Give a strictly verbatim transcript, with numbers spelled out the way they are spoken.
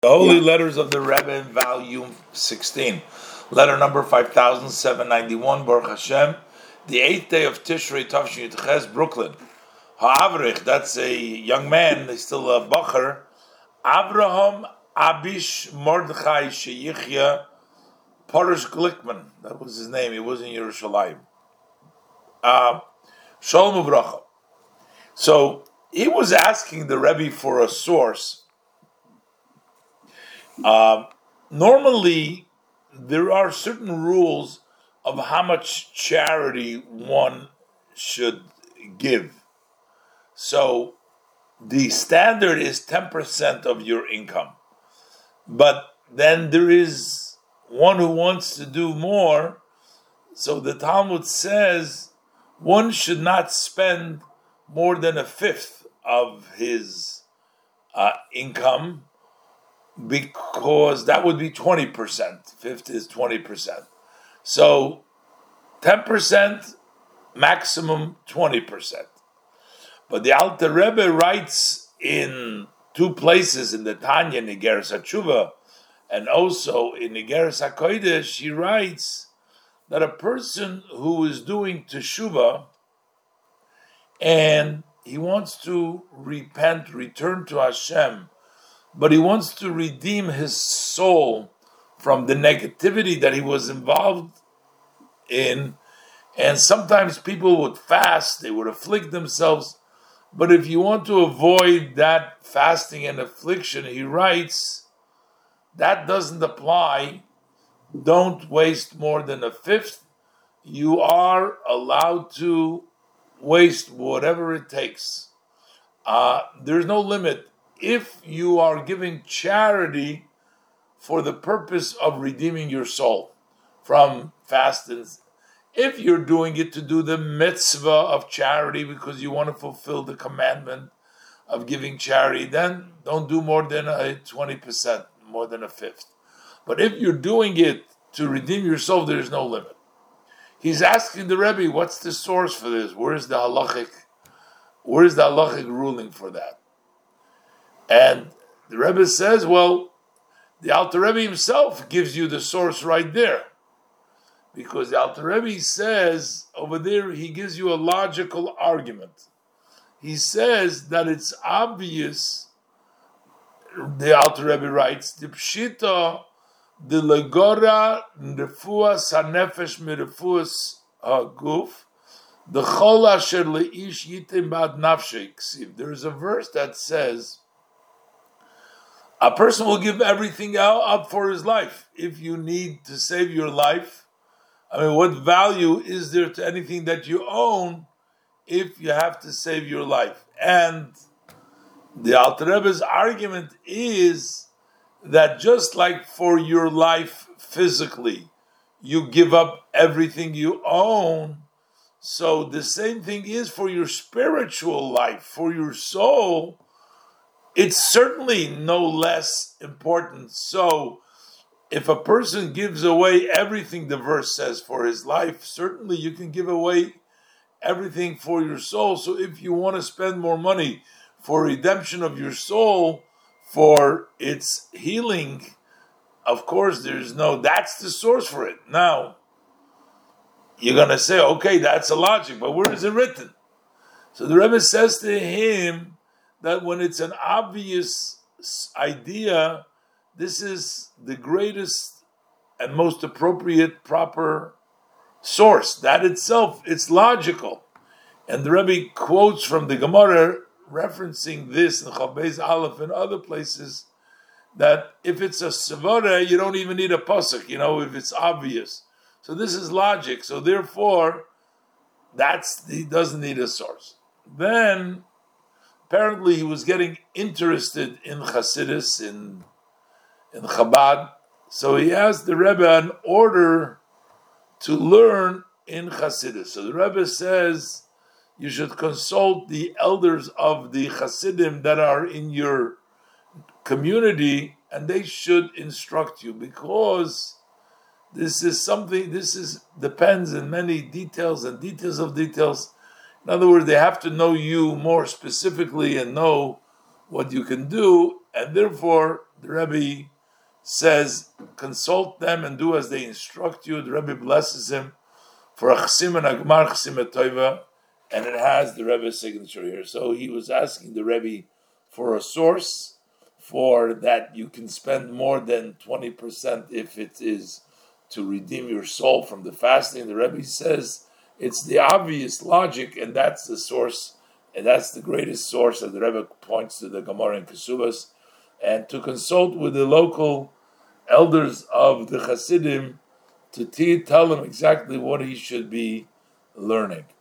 The Holy Letters of the Rebbe in volume sixteen. Letter number five thousand seven hundred ninety-one, Baruch Hashem, the eighth day of Tishrei, Tavshin Yudches, Brooklyn. Ha'avrich, that's a young man, he's still a bacher. Abraham Abish Mordechai Sheyichya Parish Glickman, that was his name, he was in Yerushalayim. Uh, Shalom Uvracha. So, he was asking the Rebbe for a source. Uh, normally, there are certain rules of how much charity one should give. So, the standard is ten percent of your income. But then there is one who wants to do more. So the Talmud says one should not spend more than a fifth of his uh, income, because that would be twenty percent. Fifth is twenty percent. So ten percent, maximum twenty percent. But the Alter Rebbe writes in two places in the Tanya, in Igeres HaTshuva, and also in Igeres HaKodesh, he writes that a person who is doing Teshuvah and he wants to repent, return to Hashem, but he wants to redeem his soul from the negativity that he was involved in. And sometimes people would fast, they would afflict themselves. But if you want to avoid that fasting and affliction, he writes, that doesn't apply. Don't waste more than a fifth. You are allowed to waste whatever it takes. Uh, there's no limit. If you are giving charity for the purpose of redeeming your soul from fastings, if you're doing it to do the mitzvah of charity because you want to fulfill the commandment of giving charity, then don't do more than a twenty percent, more than a fifth. But if you're doing it to redeem your soul, there is no limit. He's asking the Rebbe, what's the source for this? Where is the halachic, where is the halachic ruling for that? And the Rebbe says, well, the Alter Rebbe himself gives you the source right there. Because the Alter Rebbe says, over there, he gives you a logical argument. He says that it's obvious, the Alter Rebbe writes, the pshita, the legora, nefuas hanefesh mirefuas haguf, the chol asher leish yitem bad nafshei ksiv. There is a verse that says, a person will give everything out up for his life. If you need to save your life, I mean, what value is there to anything that you own if you have to save your life? And the Alter Rebbe's argument is that just like for your life physically, you give up everything you own, so the same thing is for your spiritual life, for your soul. It's certainly no less important. So, if a person gives away everything, the verse says, for his life, certainly you can give away everything for your soul. So, if you want to spend more money for redemption of your soul, for its healing, of course, there's no, that's the source for it. Now, you're going to say, okay, that's a logic, but where is it written? So, the Rebbe says to him, that when it's an obvious idea, this is the greatest and most appropriate, proper source. That itself, it's logical. And the Rebbe quotes from the Gemara, referencing this in Chabez Aleph and other places, that if it's a Sevara, you don't even need a pasuk, you know, if it's obvious. So this is logic. So therefore, that's he doesn't need a source. Then, apparently, he was getting interested in Hasidus, in in Chabad, so he asked the Rebbe an order to learn in Hasidus. So the Rebbe says you should consult the elders of the Hasidim that are in your community, and they should instruct you, because this is something. This is depends in many details and details of details. In other words, they have to know you more specifically and know what you can do, and therefore the Rebbe says, consult them and do as they instruct you. The Rebbe blesses him for a chsim and agmar chsim etoiva, and it has the Rebbe's signature here. So he was asking the Rebbe for a source for that you can spend more than twenty percent if it is to redeem your soul from the fasting. The Rebbe says it's the obvious logic, and that's the source, and that's the greatest source that the Rebbe points to, the Gemara and Kesubas, and to consult with the local elders of the Hasidim to tell him exactly what he should be learning.